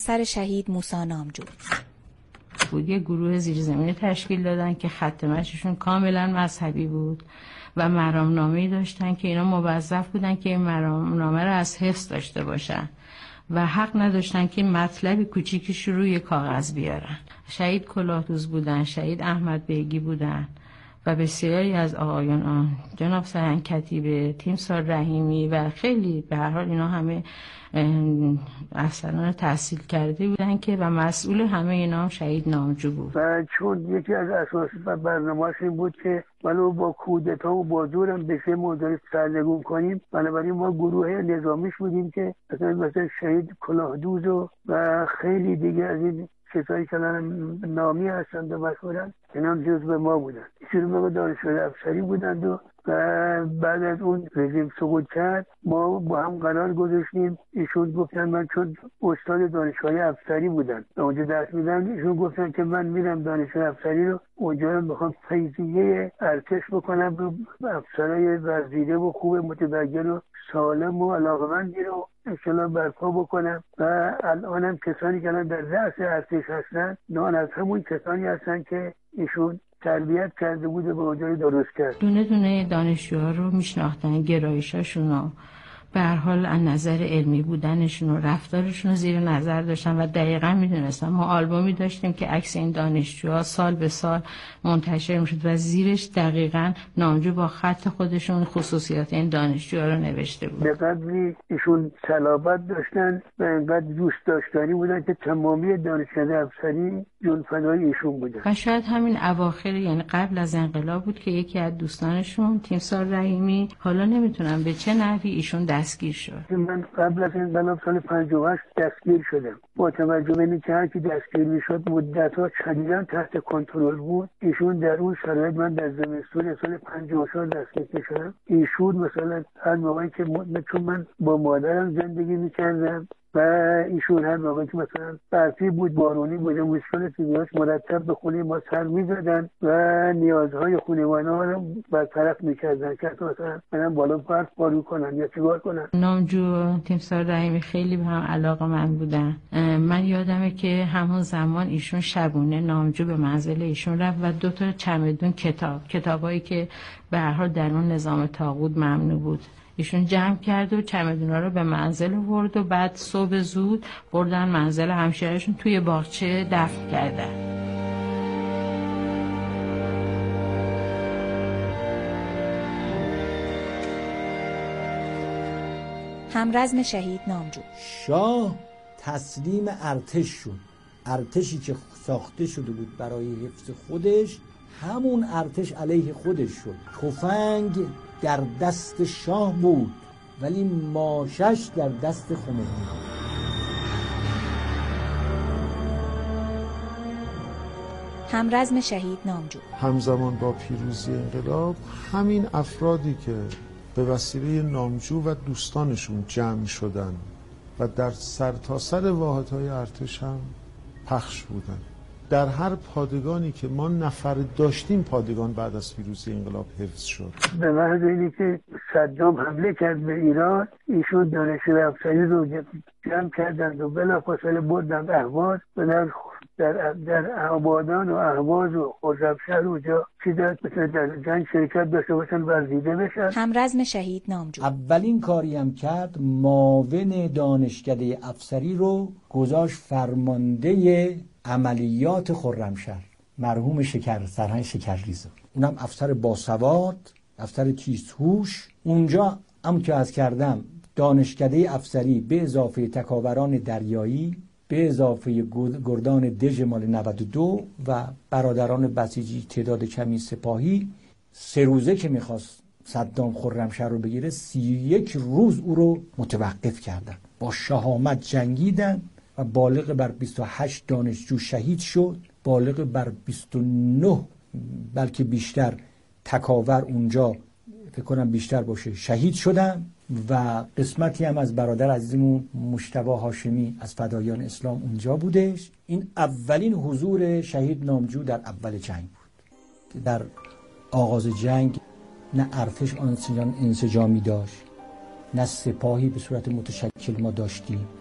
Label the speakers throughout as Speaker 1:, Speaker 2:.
Speaker 1: سر شهید موسی نامجو
Speaker 2: بود. یه گروه زیرزمینی تشکیل دادن که خط مشیشون کاملا مذهبی بود و مرامنامه‌ای داشتن که اینا موظف بودن که این مرامنامه رو از حفظ داشته باشن و حق نداشتن که مطلبی کوچیکش روی کاغذ بیارن. شهید کلاهدوز بودن، شهید احمد بیگی بودن و بسیاری از آقایان، جناب سرهنگ کتیبه، تیمسار رحیمی و خیلی به هر حال اینا همه افسران تحصیل کرده بودن که و مسئول همه اینا هم شهید نامجو بود.
Speaker 3: و چون یکی از اساس برنامه‌اش این بود که ولو با کودتا و با زورم بشه موضوع سرنگون کنیم، بنابراین ما گروه نظامیش بودیم که مثلا شهید کلاهدوز و خیلی دیگه از این کسایی که نامی هستند و مشهورن اینا هم جزو ما بودن. ایشون موقع دانشگاه افسری بودند و بعد از اون رژیم سقوط کرد ما با هم قرار گذاشتیم. ایشون گفتن من چون استاد دانشگاه افسری بودن اونجا درس میدن، ایشون گفتن که من میرم دانشگاه افسری رو اونجا میخوام فیضیه ارتش بکنم رو افسرای ورزیده و خوب متبجل و سالم و علاقمندی رو انشالله برپا بکنم. و الانم کسانی که الان در رأس ارتش هستن نان از همون کسانی هستن که ایشون تربیت کرده بوده و اونجا درست کرد.
Speaker 2: دونه دونه دانشجوها رو میشناختن، گرایشاشون رو به هر حال از نظر علمی بودنشون و رفتارشون رو زیر نظر داشتن و دقیقاً میدونستن. ما آلبومی داشتیم که عکس این دانشجوها سال به سال منتشر میشد و زیرش دقیقاً نامجو با خط خودشون خصوصیات این دانشجوها رو نوشته بود.
Speaker 3: به قدری ایشون صلابت داشتن و انقدر دوست داشتنی بودن که تمامی دانشکده افسری جون فدای ایشون بودن.
Speaker 2: و شاید همین اواخر یعنی قبل از انقلاب بود که یکی از دوستانشون تیمسار رحیمی، حالا نمیتونم به چه نحوی ایشون دستگیر شد.
Speaker 3: من قبل از انقلاب سال 58 دستگیر شدم. با توجه به اینکه هر کی دستگیر میشد مدت‌ها شدیداً تحت کنترل بود، ایشون در اون شرایط من در زمستون سال 54 دستگیر شدم. ایشون مثلا هر موقعی که چون من با مادرم زندگی میکردم و ایشون هر موقعی که مثلا برفی بود، بارونی بود، مشکل طبیعیش مرتب به خونه ما سر می‌زدن و نیازهای خانواده ما رو برطرف می‌کردن که مثلا منم بالا برف بارون کنن یا چیکار کنن.
Speaker 2: نامجو تیمسار رحیمی خیلی به هم علاقه من بودن. من یادمه که همون زمان ایشون شبونه نامجو به منزل ایشون رفت و 2 تا چمدون کتابایی که به هر حال در اون نظام طاغوت ممنوع بود ایشون جمع کرد و چمدونا رو به منزل آورد و بعد صبح زود بردن منزل همشهرشون توی باغچه دفن کردن.
Speaker 1: همرزم شهید نامجو.
Speaker 4: شاه تسلیم ارتش شد. ارتشی که ساخته شده بود برای حفظ خودش، همون ارتش علیه خودش شد. تفنگ در دست شاه بود ولی ماشش در دست خمینی.
Speaker 1: همرزم شهید نامجو.
Speaker 5: همزمان با پیروزی انقلاب همین افرادی که به وسیله نامجو و دوستانشون جمع شدن و در سرتاسر واحدهای ارتش هم پخش بودن. در هر پادگانی که ما نفر داشتیم پادگان بعد از پیروزی انقلاب حفظ شد.
Speaker 3: به محض اینی که صدام حمله کرد به ایران، ایشون دانشگاه افسری رو جمع کردند و بلافاصله بردند اهواز و در آبادان و اهواز و خرمشهر و جا چیزا مثل در جنگ شرکت داشته باشن ورزیده بشن.
Speaker 1: همرزم شهید نامجو.
Speaker 4: اولین کاری هم کرد معاون دانشکده افسری رو گذاشت فرمانده عملیات خرمشهر، مرحوم سرهنگ شکرریزه. اونم افسر باسواد، افسر تیزهوش. اونجا هم که از کردم دانشکده افسری به اضافه تکاوران دریایی، به اضافه گردان دژ مال 92 و برادران بسیجی تعداد کمی سپاهی، 3 روزه که میخواست صدام خرمشهر رو بگیره 31 روز او رو متوقف کردن. با شهامت جنگیدن و بالغ بر 28 دانشجو شهید شد، بالغ بر 29 بلکه بیشتر تکاور اونجا فکر کنم بیشتر باشه شهید شدن و قسمتی هم از برادر عزیزمون مجتبی هاشمی از فدایان اسلام اونجا بودش. این اولین حضور شهید نامجو در اول جنگ بود. در آغاز جنگ نه ارتش انسجامی داشت، نه سپاهی به صورت متشکل ما داشتیم،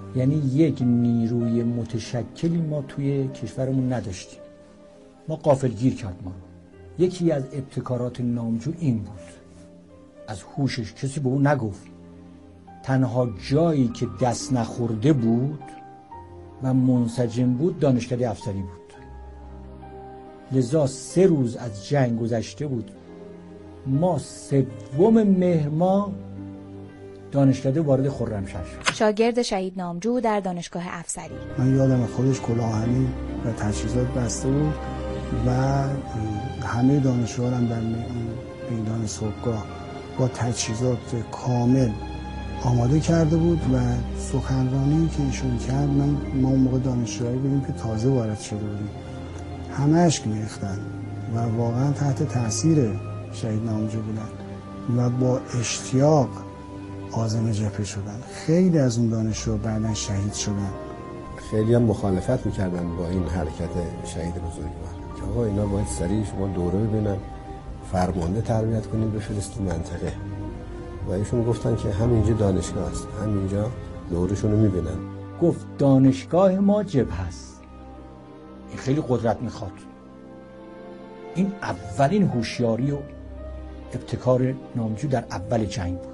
Speaker 4: یعنی یک نیروی متشکلی ما توی کشورمون نداشتیم. ما غافلگیر کرد ما. یکی از ابتکارات نامجو این بود، از هوشش کسی به او نگفت. تنها جایی که دست نخورده بود و منسجم بود دانشکده افسری بود. لذا 3 روز از جنگ گذشته بود، ما 3 مهر ماه دانشکده وارد خرمشهر شد.
Speaker 1: شاگرد شهید نامجو در دانشگاه افسری.
Speaker 6: من یادم خودش کلاهنی و تجهیزات بسته بود و همه دانشجوها هم در میدان صبحگاه با تجهیزات کامل آماده کرده بود و سخنرانی که ایشون کرد، ما اون موقع دانشجوهایی بودیم که تازه وارد شده بودیم، همه اشک می‌ریختن و واقعا تحت تاثیر شهید نامجو بودن و با اشتیاق عازم جبهه شدن. خیلی از اون دانشجو بعداً شهید شدن.
Speaker 7: خیلی هم مخالفت می‌کردن با این حرکت شهید بزرگوار که آقا اینا باید سریع شما دوره ببینن، فرمانده تربیت کنیم بفرستیم منطقه. و ایشون گفتن که همینجا دانشگاه است، همینجا دورشون رو می‌بینن.
Speaker 4: گفت دانشگاه ما جبهه است. این خیلی قدرت میخواد. این اولین هوشیاری و ابتکار نامجو در اول جنگ بود.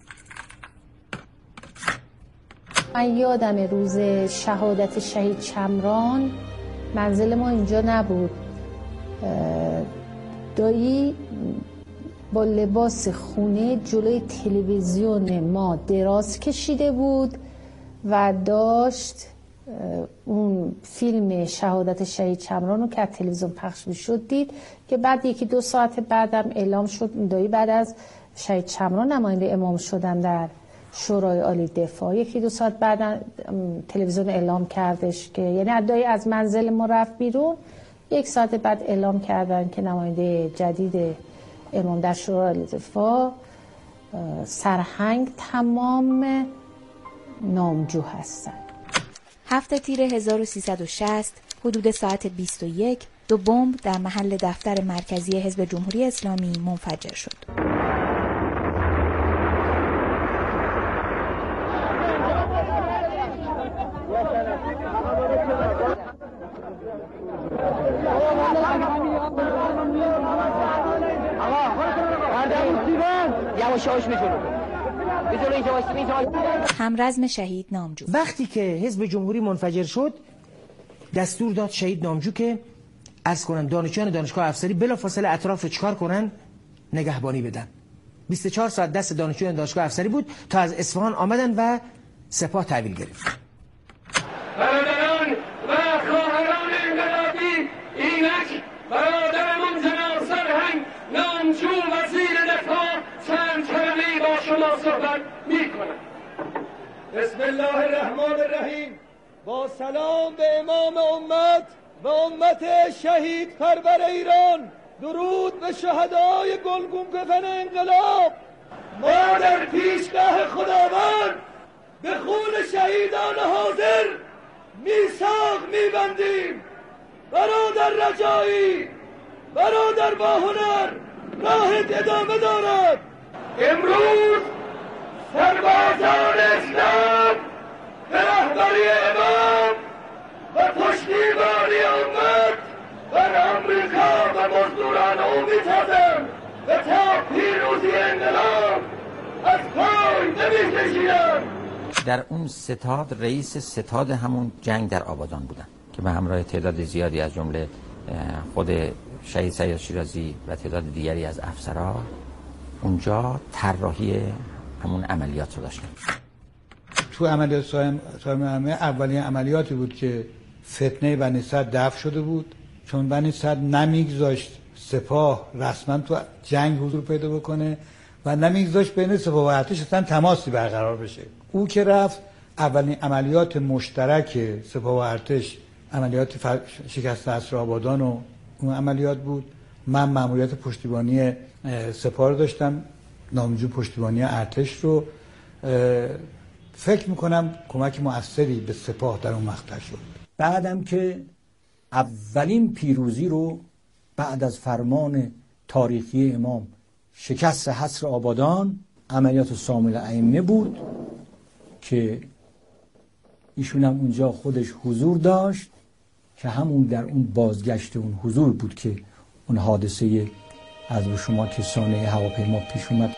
Speaker 8: من یادم روز شهادت شهید چمران منزل ما اینجا نبود. دایی با لباس خونه جلوی تلویزیون ما دراز کشیده بود و داشت اون فیلم شهادت شهید چمران رو که از تلویزیون پخش میشد دید که بعد 1-2 ساعت بعدم اعلام شد دایی بعد از شهید چمران نماینده امام شدن در شورای عالی دفاع. 1-2 ساعت بعد تلویزیون اعلام کردش که یعنی دایی از منزل ما رفت بیرون، 1 ساعت بعد اعلام کردن که نماینده جدید امام در شورای عالی دفاع سرهنگ تمام نامجو هستن.
Speaker 1: 7 تیر 1360 حدود ساعت 21 2 بمب در محل دفتر مرکزی حزب جمهوری اسلامی منفجر شد. همرزم شهید نامجو.
Speaker 9: وقتی که حزب جمهوری منفجر شد دستور داد شهید نامجو که عرض کنن دانشجویان دانشگاه افسری بلافاصله اطراف چیکار کنن؟ نگهبانی بدن. 24 ساعت دست دانشجویان دانشگاه افسری بود تا از اصفهان آمدن و سپاه تحویل گرفت.
Speaker 10: برادران و خواهران انقلابی، اینک برادرمون جناب سرهنگ نامجو وزیر دفاع چند کلمه‌ای با شما صحبت می‌کنم.
Speaker 11: بسم الله الرحمن الرحیم. با سلام به امام امت و امت شهید پرور ایران، درود به شهدای گلگون کفن انقلاب. ما در پیشگاه خداوند به خون شهیدان حاضر میثاق میبندیم. برادر رجایی، برادر با هنر، راهت ادامه دارد.
Speaker 10: امروز سربازان اسلام به رهبری امام و پشتیبانی امت بر آمریکا و مزدوران او میتازند و تا پیروزی انقلاب از پای نمیکشیدند.
Speaker 12: در اون ستاد رئیس ستاد همون جنگ در آبادان بودن که به همراه تعداد زیادی از جمله خود شهید سید شیرازی و تعداد دیگری از افسرها اونجا طراحی همون عملیات رو داشتن.
Speaker 13: تو عملیات صاحب همه اولین عملیاتی بود که فتنه بنی صدر دفع شده بود، چون بنی صدر نمیگذاشت سپاه رسما تو جنگ حضور پیدا بکنه و نمیگذاشت بین سپاه و ارتش اصلا تماسی برقرار بشه. او که رفت اولین عملیات مشترک سپاه و ارتش عملیات شکست اسر آبادان و اون عملیات بود. من مأموریت پشتیبانی سپاه رو داشتم، نامجو پشتیبانی ارتش رو. فکر میکنم کمک مؤثری به سپاه در اون مقطع شد.
Speaker 4: بعدم که اولین پیروزی رو بعد از فرمان تاریخی امام شکست حصر آبادان عملیات سامل ائمه بود که ایشون هم اونجا خودش حضور داشت که همون در اون بازگشت اون حضور بود که اون حادثه از شما که سانحه هواپیما پیش اومد.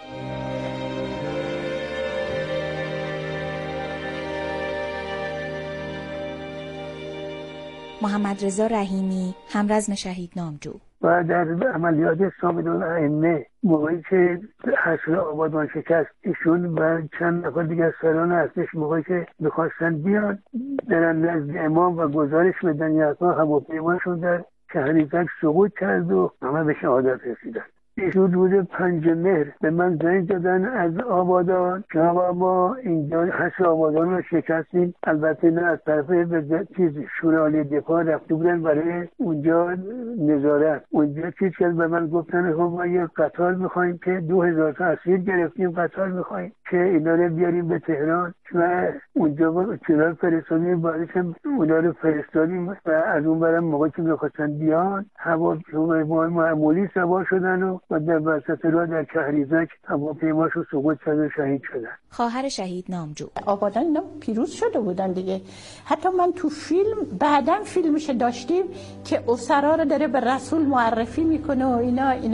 Speaker 1: محمد رضا رحیمی، همرزم شهید نامجو.
Speaker 3: و در عملیات ثابت‌الائمه موقعی که حشر آبادان شکست، ایشون و چند نفر دیگر سران ارتش موقعی که می‌خواستن بیان برن نزد امام و گزارش بدن یا هواپیماشون در شهریزک سقوط کرد و همه به شهادت رسیدن. ایشون روز 5 مهر به من زنگ دادن از آبادان که ما اینجا حشر آبادان رو شکستیم. البته نه از طرف شورای عالی دفاع رفته بودن برای اونجا نظارت. اونجا چیز که به من گفتن خب ما یه قطار میخوایم که 2000 تا اسیر گرفتیم، قطار میخوایم که اینا رو بیاریم به تهران و اونجا با چرا فرستادیم، بعدش هم اونا رو فرستادیم و از اون برم موقعی که میخواستن بیان هواپیما معمولی سوار شدن و در وسط راه در شهریزک هواپیماشو سقوط کرد و شهید شدن.
Speaker 1: خواهر شهید نامجو.
Speaker 14: آبادان اینا پیروز شده بودن دیگه. حتی من تو فیلم بعداً فیلمش داشتیم که اسرا رو داره به رسول معرفی میکنه و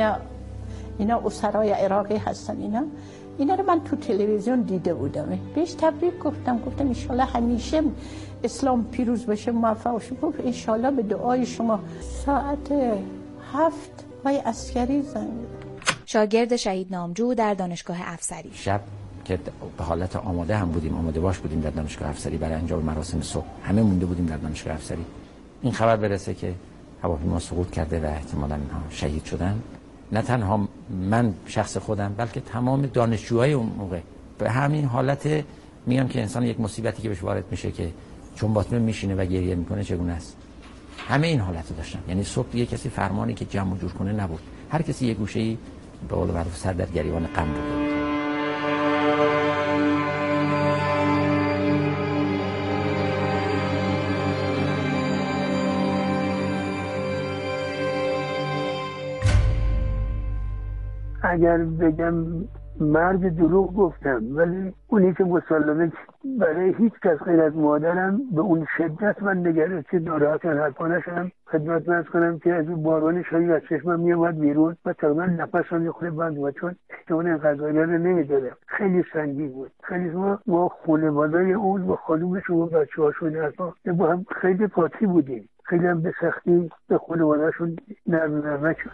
Speaker 14: اینا اسرای عراقی هستن. اینا رو من تو تلویزیون دیده بودم. بهش تبریک گفتم ان شاءالله همیشه اسلام پیروز بشه، موفق بشه. گفت ان شاءالله به دعای شما. ساعت 7 وای عسکری زنگ.
Speaker 1: شاگرد شهید نامجو در دانشگاه افسری.
Speaker 12: شب که به حالت آماده هم بودیم، آماده باش بودیم در دانشگاه افسری برای انجام مراسم صبح، همه مونده بودیم در دانشگاه افسری. این خبر برسه که هواپیما سقوط کرده و احتمالاً اینها شهید شدن. نه تنها من شخص خودم بلکه تمام دانشجوهای اون موقع به همین حالت میگم که انسان یک مصیبتی که بهش وارد میشه که چون باطمه میشینه و گریه میکنه چگونه است. همه این حالت داشتن. یعنی صبح یه کسی فرمانی که جمع و جور کنه نبود، هر کسی یه گوشه‌ای به قول معروف سر در گریبان غم بود.
Speaker 3: اگر بگم مرد دروغ گفتم، ولی اونی که مسلمه برای هیچ کس غیر از مادرم به اون شدت من نگران که ناراحت حرفانه شدم. خدمت من کنم که از اون باران شایی از چشمم میومد بیرون و تقریبا نفسم یه خورده بند بود چون احتمال این غذایی رو نمیدادم. خیلی سنگین بود. خیلی ما خانواده‌ی اون و خانومش و بچه‌هاشون با هم خیلی پاتی بودیم. خیلی هم به سختی به خانواده‌شون نرم شد.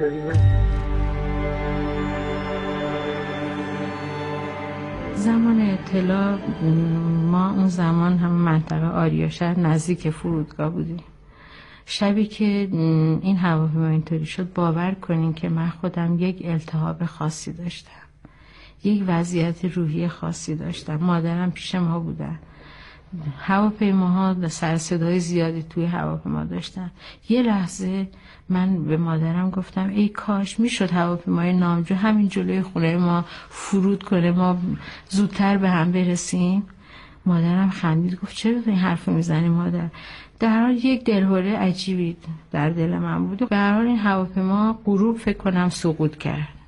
Speaker 2: زمان اطلاع ما اون زمان هم منطقه آریاشهر نزدیک فرودگاه بودیم. شبی که این هواپیما اینطوری شد باور کنین که من خودم یک التهاب خاصی داشتم، یک وضعیت روحی خاصی داشتم. مادرم پیش ما بودن، هواپیماها سر صدای زیادی توی هواپیما داشتن. یه لحظه من به مادرم گفتم ای کاش میشد هواپیمای نامجو همین جلوی خونه ما فرود کنه، ما زودتر به هم برسیم. مادرم خندید گفت چرا این حرفو میزنی مادر؟ در حال یک دلهوره عجیبی در دل من بود. به هر حال این هواپیما غروب فکر کنم سقوط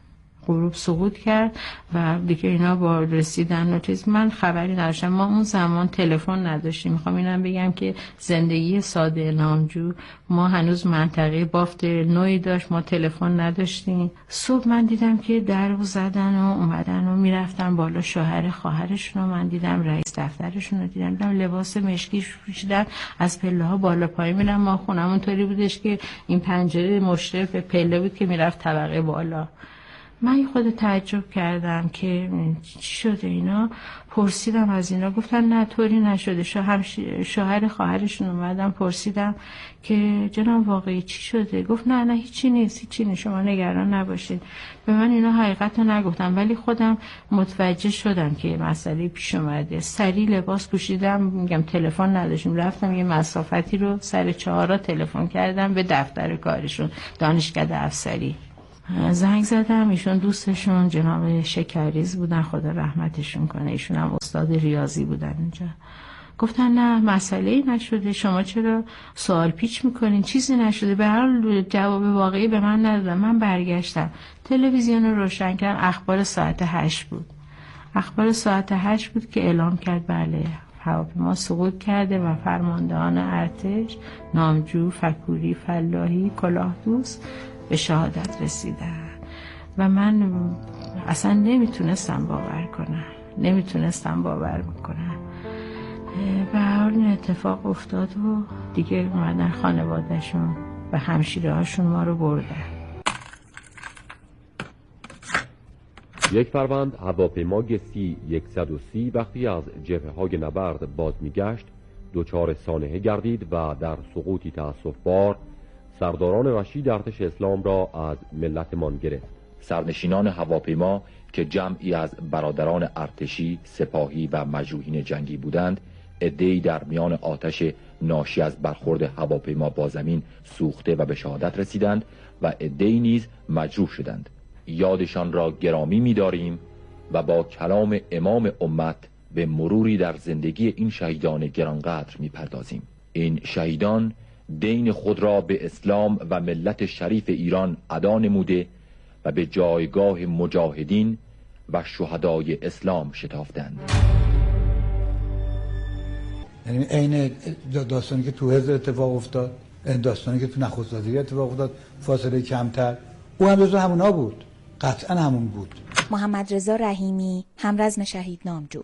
Speaker 2: کرد و دیگه اینا با رسیدن و چیز من خبری نداشتم. ما اون زمان تلفن نداشتیم. میخوام اینم بگم که زندگی ساده نامجو ما هنوز منطقه بافت نوعی داشت، ما تلفن نداشتیم. صبح من دیدم که در رو زدن و اومدن و میرفتن بالا شوهر خواهرشون رو من دیدم، رئیس دفترشون رو دیدم لباس مشکی پوشیدن از پله ها بالا پایین میرن. ما خونمون طوری بودش که این پنجره مشرف به پله بود که میرفت طبقه بالا. من خود تعجب کردم که چی شده اینا. پرسیدم از اینا، گفتن نه طوری نشده. شوهر خواهرشون اومدم پرسیدم که جناب واقعی چی شده؟ گفت نه هیچی نیست شما نگران نباشید. به من اینا حقیقت رو نگفتم ولی خودم متوجه شدم که مسئله پیش اومده. سریع لباس پوشیدم، میگم تلفن نداشتیم، رفتم یه مسافتی رو سر 4 تلفن کردم به دفتر کارشون دانشکده افسری. زنگ زدم، ایشون دوستشون جناب شکریز بودن، خدا رحمتشون کنه، ایشون هم استاد ریاضی بودن اونجا. گفتن نه مسئله‌ای نشده، شما چرا سوال پیچ میکنین؟ چیزی نشده. به هر حال جواب واقعی به من ندادن. من برگشتم تلویزیون رو روشن کردم، اخبار ساعت 8 بود. اخبار ساعت 8 بود که اعلام کرد بله هواپیما سقوط کرده و فرماندهان ارتش نامجو، فکوری، فلاحی، کلاهدوست به شهادت رسیدن و من اصلا نمیتونستم باور کنم. به حال این اتفاق افتاد و دیگه اومدن خانوادهشون و همشیره هاشون ما رو بردن.
Speaker 15: یک فروند هواپیمای C-130 وقتی از جبهه‌های نبرد باز میگشت دچار سانحه گردید و در سقوطی تأسف‌بار سرداران رشید ارتش اسلام را از ملتمان گرفت.
Speaker 16: سرنشینان هواپیما که جمعی از برادران ارتشی، سپاهی و مجروحین جنگی بودند، عده‌ای در میان آتش ناشی از برخورد هواپیما با زمین سوخته و به شهادت رسیدند و عده‌ای نیز مجروح شدند. یادشان را گرامی می‌داریم و با کلام امام امت به مروری در زندگی این شهیدان گرانقدر می‌پردازیم. این شهیدان دین خود را به اسلام و ملت شریف ایران ادا نموده و به جایگاه مجاهدین و شهدای اسلام شتافتند.
Speaker 13: یعنی عین داستانی که تو حزب اتفاق افتاد، داستانی که تو نخست وزیری اتفاق افتاد، فاصله کمتر، او هم جزو همونا بود، قطعا همون بود.
Speaker 1: محمد رضا رحیمی، همرزم شهید نامجو.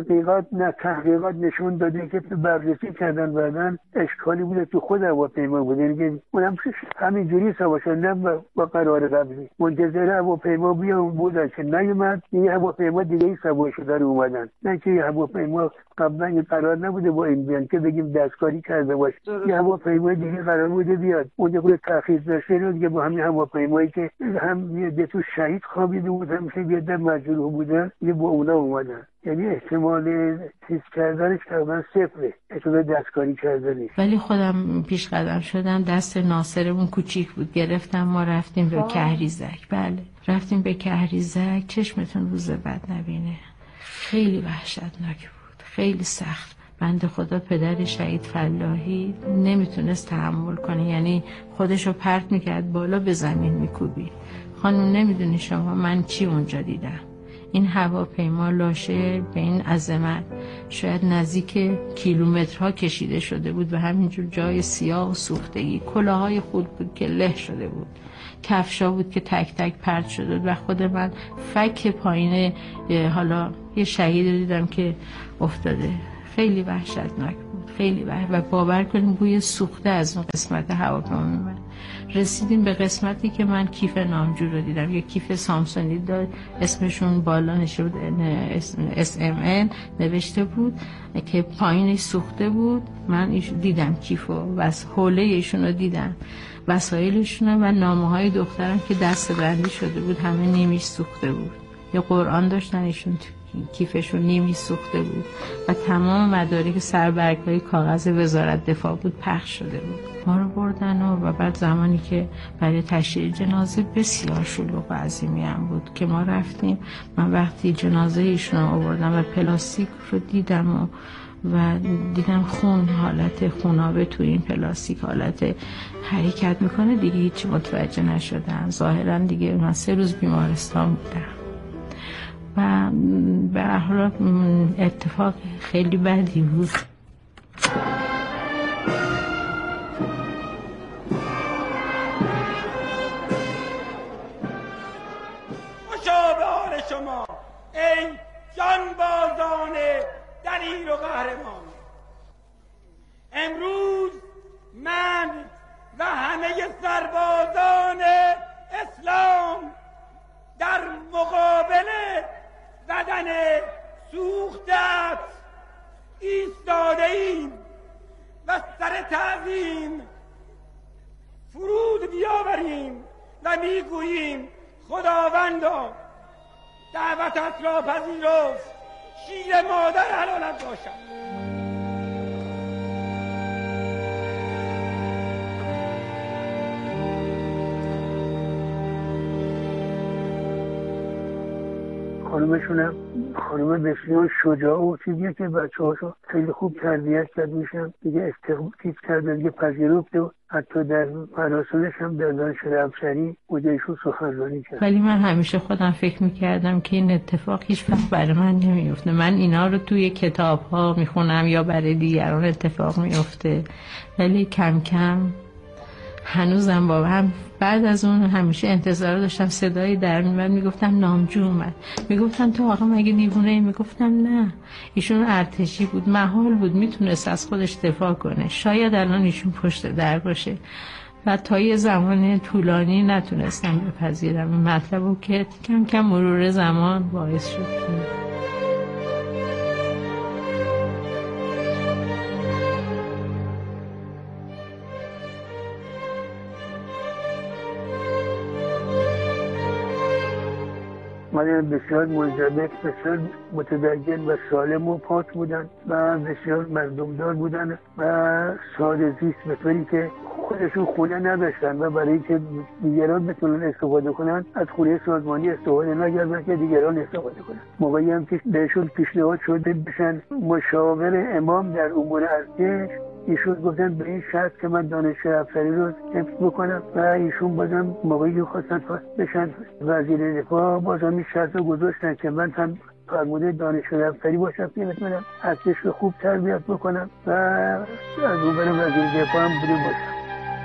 Speaker 3: تحقیقات نشون داده که بررسی کردن بعدن اشکالی بوده تو خود هواپیما بوده، یعنی اونم همینجوری سوا شدن با قرار قبلی منتظر هواپیما بیان بودن که نیومد، یه هواپیما دیگه ای سوا شده رو اومدن، نه که یه هواپیما قبلا قرار نبوده با این بیان که بگیم دستکاری کرده باشه، یه هواپیما دیگه قرار بوده بیاد، اون خود تأخیر داشته رو دیگه با همین هواپیمایی که هم یه تو شهید خوابیده بود هم که یه مجروح بودن یه با اونا اومدن، یعنی احتمال چیز کردنش تقریبا صفره، احتمال دستکاری کردنش.
Speaker 2: ولی خودم پیش قدم شدم، دست ناصرمون کوچیک بود، گرفتم، ما رفتیم به کهریزک. بله رفتیم به کهریزک، چشمتون روز بد نبینه. خیلی وحشتناک بود، خیلی سخت. بنده خدا پدر شهید فلاحی نمیتونست تحمل کنه، یعنی خودشو پرت میکرد بالا، به زمین میکوبی. خانم نمیدونی شما من چی اونجا دیدم. این هواپیما لاشه به این عظمت شاید نزدیک کیلومترها کشیده شده بود و همینجور جای سیاه و سوختگی، کلاهای خود بود که له شده بود، کفشا بود که تک تک پرت شده بود و خود من فک پایین حالا یه شهید دیدم که افتاده. خیلی وحشتناک بود، خیلی و باور کنیم بوی سوخته از اون قسمت هواپیما میومد. رسیدیم به قسمتی که من کیف نامجو رو دیدم، یه کیف سامسونی داشت، اسمشون بالا نشده بود SMN نوشته بود که پایینش سوخته بود. من دیدم کیفو و حوله ایشون رو دیدم، وسایلشون و نامه‌های دخترم که دست بندی شده بود همه نیمیش سوخته بود. یه قرآن داشتن ایشون کیفشون نیمی سوخته بود و تمام مدارک سربرگ‌های کاغذ وزارت دفاع بود پخش شده بود. ما رو بردن و بعد زمانی که برای تشییع جنازه بسیار شلوغ و عظیمی هم بود که ما رفتیم. من وقتی جنازه ایشون رو آوردم و پلاستیک رو دیدم و دیدم خون، حالت خونابه تو این پلاستیک حالت حرکت میکنه، دیگه هیچ متوجه نشدم. ظاهرا دیگه من 3 روز بیمارستان بودم و به هر حال اتفاق خیلی بدی بود.
Speaker 10: خوشا به حال شما ای جانبازان دلیر و قهرمان. امروز من و همه سربازان اسلام در مقابل بدن سوختت ایستاده ایم و سر تعظیم فرود بیاوریم و میگوییم خداوندا دعوتت را پذیرفت، شیر مادر حلالت باشد.
Speaker 3: خانومشونم خانوم بسیار شجاع و چیزیه که بچه‌هاشو خیلی خوب تربیت کرد میشم دیگه استقبال کرد دیگه پذیرفت و حتی در مراسمش هم در دانشگاه افسری مدیرشون سخنرانی کرد.
Speaker 2: ولی من همیشه خودم فکر میکردم که این اتفاق هیچ وقت برای من نمیفته. من اینا رو توی کتاب ها میخونم یا برای دیگران اتفاق میفته، ولی کم کم هنوزم با هم بعد از اون همیشه انتظار داشتم صدایی در میاد میگفتم نامجو اومد، میگفتن تو آقا مگه دیوونه ای؟ میگفتم نه، ایشون ارتشی بود، مهال بود، میتونست از خودش دفاع کنه، شاید الان ایشون پشت در باشه. و تا یه زمان طولانی نتونستم بپذیرم این مطلبو که کم کم مرور زمان باعث شد که
Speaker 3: من بسیار منضبط، بسیار متدین و سالم و پاک بودن و بسیار مردمدار بودن و ساده زیست، به طوری که خودشون خونه نداشتن و برای اینکه دیگران بتونن استفاده کنن از خونه سازمانی استفاده نکردن که دیگران استفاده کنن. موقعی هم که بهشون پیشنهاد شده بشن مشاور امام در امور ارتش، ایشون گفتن به این شرط که من دانشگاه افسری رو حفظ بکنم و ایشون بازم موقعی که خواستن بشن وزیر دفاع بازم این شرط رو گذاشتن که من هم فرمانده دانشگاه افسری باشم که بتونم ارتش رو خوب تربیت بکنم و از اون برم وزیر دفاع هم بوده باشم.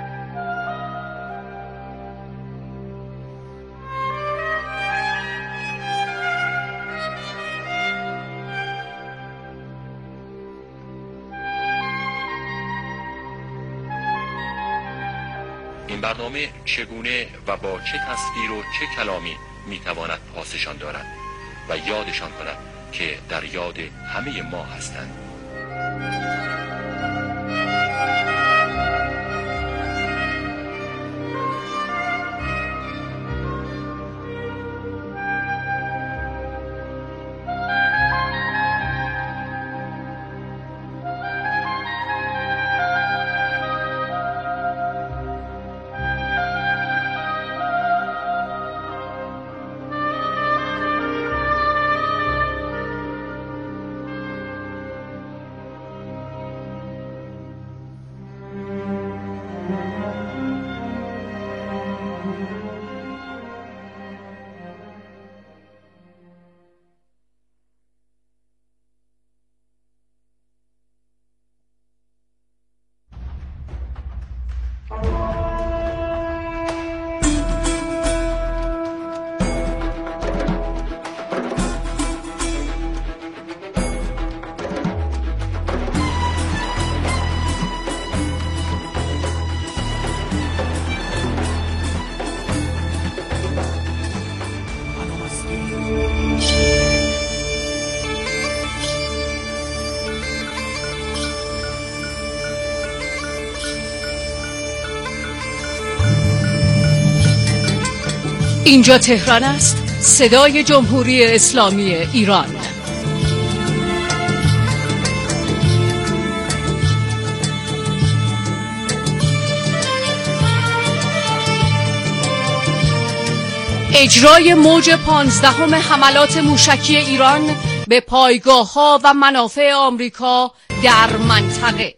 Speaker 16: این برنامه چگونه و با چه تصویر و چه کلامی میتواند پاسشان دارد و یادشان کند که در یاد همه ما هستند.
Speaker 17: اینجا تهران است، صدای جمهوری اسلامی ایران. اجرای موج 15 حملات موشکی ایران به پایگاه‌ها و منافع آمریکا در منطقه.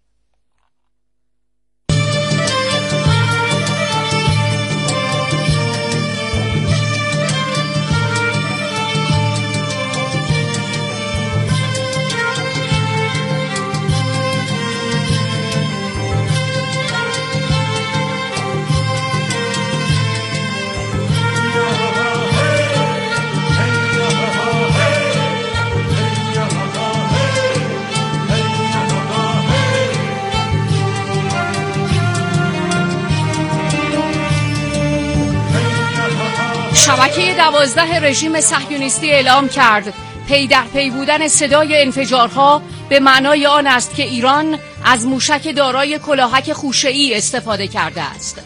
Speaker 17: شبکه 12 رژیم صهیونیستی اعلام کرد پی در پی بودن صدای انفجارها به معنای آن است که ایران از موشک دارای کلاهک خوشه‌ای استفاده کرده است.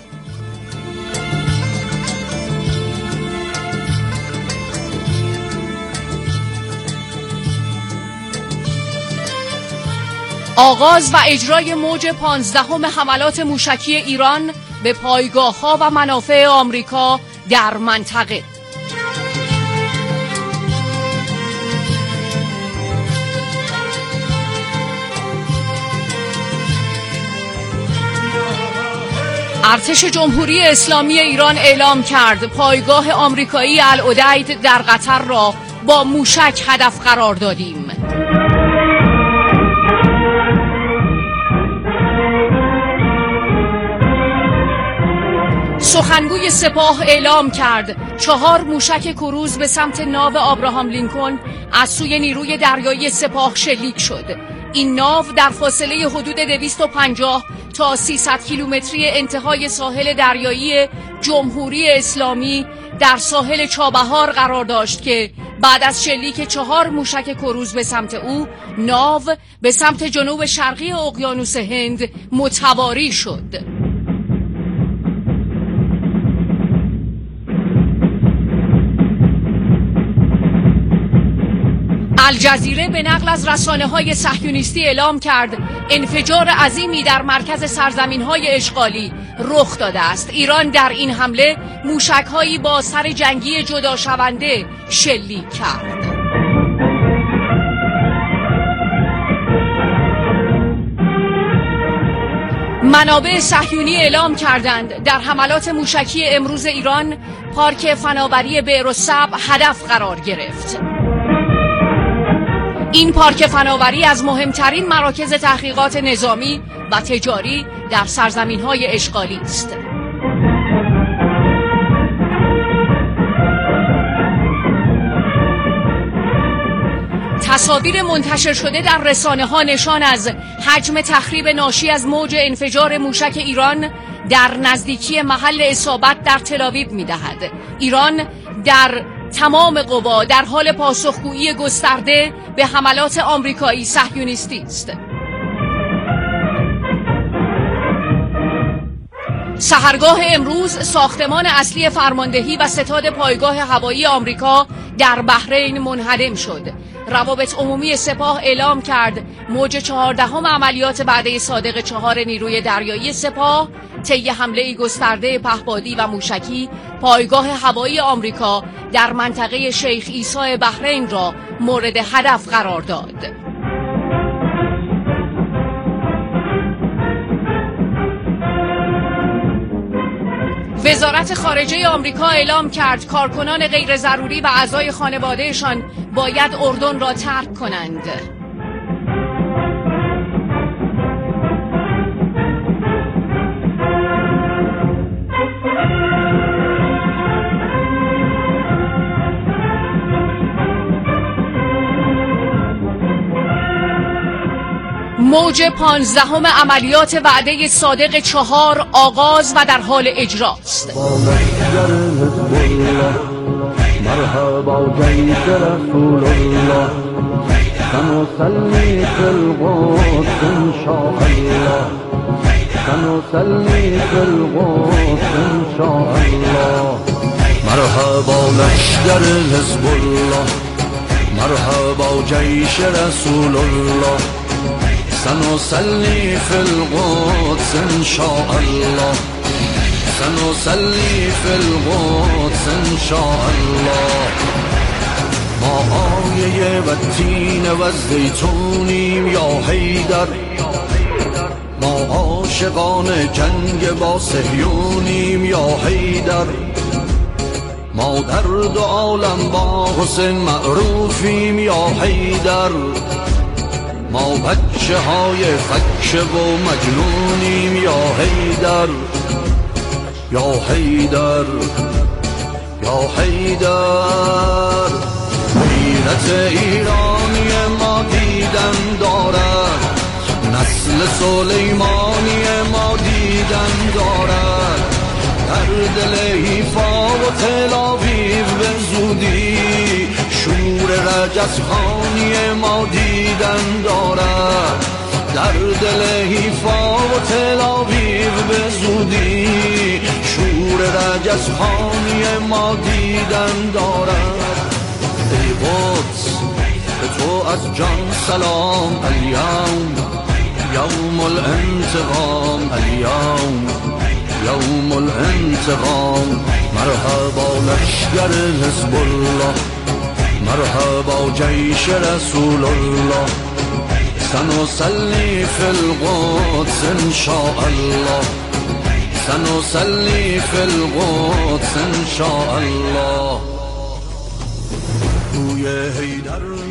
Speaker 17: آغاز و اجرای موج 15 حملات موشکی ایران به پایگاه‌ها و منافع آمریکا در منطقه. ارتش جمهوری اسلامی ایران اعلام کرد پایگاه آمریکایی العدید در قطر را با موشک هدف قرار دادیم. سخنگوی سپاه اعلام کرد 4 موشک کروز به سمت ناو آبراهام لینکن از سوی نیروی دریایی سپاه شلیک شد. این ناو در فاصله حدود 250 تا 300 کیلومتری انتهای ساحل دریایی جمهوری اسلامی در ساحل چابهار قرار داشت که بعد از شلیک 4 موشک کروز به سمت او، ناو به سمت جنوب شرقی اقیانوس هند متواری شد. الجزیره به نقل از رسانه‌های صهیونیستی اعلام کرد انفجار عظیمی در مرکز سرزمین‌های اشغالی رخ داده است. ایران در این حمله موشک‌هایی با سر جنگی جدا شونده شلیک کرد. منابع صهیونی اعلام کردند در حملات موشکی امروز ایران پارک فناوری بئرالصبر هدف قرار گرفت. این پارک فناوری از مهمترین مراکز تحقیقات نظامی و تجاری در سرزمین‌های اشغالی است. تصاویر منتشر شده در رسانه‌ها نشان از حجم تخریب ناشی از موج انفجار موشک ایران در نزدیکی محل اصابت در تل‌آویو می‌دهد. ایران در تمام قوا در حال پاسخگویی گسترده به حملات آمریکایی صهیونیستی است. سحرگاه امروز ساختمان اصلی فرماندهی و ستاد پایگاه هوایی آمریکا در بحرین منهدم شد. روابط عمومی سپاه اعلام کرد موج 14 عملیات وعده صادق 4 نیروی دریایی سپاه طی حمله گسترده پهپادی و موشکی پایگاه هوایی آمریکا در منطقه شیخ عیسی بحرین را مورد هدف قرار داد. وزارت خارجه آمریکا اعلام کرد کارکنان غیر ضروری و اعضای خانوادهشان باید اردن را ترک کنند. موج 15 عملیات وعده صادق 4 آغاز و در حال اجراست.
Speaker 18: مرحبا جیش رسول الله سنصلي في القدس ان شاء الله سنصلي في القدس ان شاء الله مرحبا لشکر حزب الله مرحبا جیش رسول الله سنصلي في القدس ان شاء الله سنصلي في القدس ان شاء الله ما آیه و تین و زیتونیم یا حیدر ما عاشقان جنگ با صهیونیم یا حیدر ما در دو عالم با حسین معروفیم یا حیدر ما بچه های فکه و مجنونیم یا حیدر یا حیدر یا حیدر غیرت ایرانی ما دیدن دارد نسل سلیمانی ما دیدن دارد در دل حیفا و تل‌آویو به زودی شور رجزخانی ما دیدن دارد در دل حیفا و تل‌آویو به زودی شور رجزخانی ما دیدن دارد ای قدس به تو از جان سلام الیوم یوم الانتقام الیوم یوم الانتقام مرحبا لشکر حزب الله مرحبا جیش رسول الله سنصلي في القدس ان شاء الله سنصلي في القدس إن شاء الله. بوی حیدر